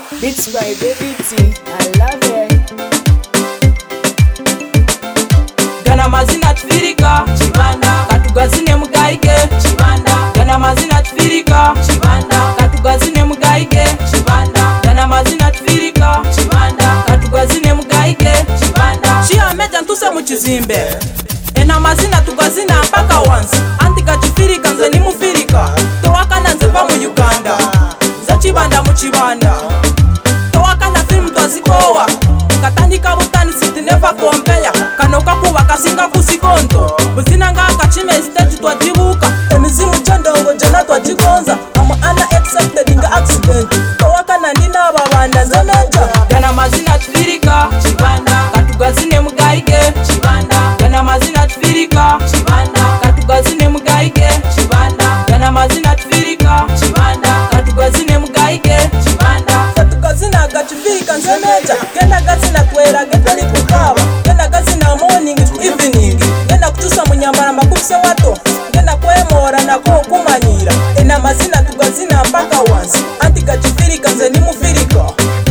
Beats by Baby T, I love it. Gana mazina tfirika chibanda katugazine mugaike chibanda gana mazina tfirika chibanda katugazine mugaike chibanda gana mazina tfirika chibanda katugazine mugaike chibanda chia meja ntuse muchizimbe ena mazina tugazina mpaka once antika chifirika nze ni mufirika towakana nze pa mu Uganda za chibanda mu chibanda towakana film twazikowa katandika butani siti never compare kanoka kuba kasinga kusikondo buzina nga kachime stage twajibuka emizimu chandongo jana twajigonza ama ana accepted nga accident towakana ndina ababanda zemeja gana mazina tfirika chibanda katugazine mugaike chibanda gana mazina tfirika chibanda katugazine mugaike chibanda gana mazina tfirika chibanda katugazine mugaike chibanda katugazina gachifirika nzemeja genda gazina kwera getali kukaba genda gazina morning to evening genda kutusa munyambara mbakubise wato genda kwemora nako kumanyira ena mazina tugazina mpaka once anti gachifirika nze ni mufirika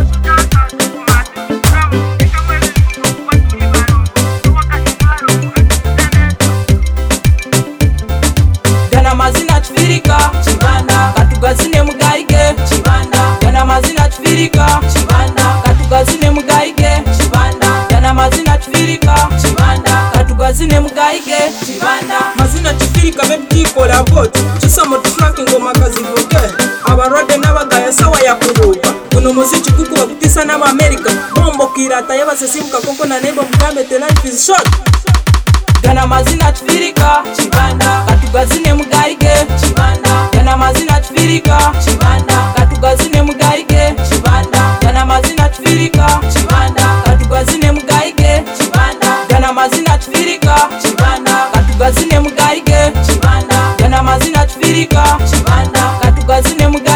gana mazina tfirika chibanda katugazine mugaike chibanda gana mazina tfirika chibanda katugazine mugaike chibanda gana mazina tfirika chibanda katugazine mugaike chibanda mazina tfirika bebikikola bot chisamo tufranki ngoma kazivuge abarode n'abagaya sawa yakuruka kuno muziki kuko bakutisa n'ama America bombo kirata yabasesimuka koko na nebo mugambe the life is short gana mazina tfirika chibanda katugazine mugaike chibanda gana mazina tfirika chibanda katugazine mugaike chibanda gana mazina tfirika chibanda katugazine mugaike chibanda gana mazina tfirika chibanda katugazine mugaike chibanda gana mazina tfirika chibanda katugazine mugaike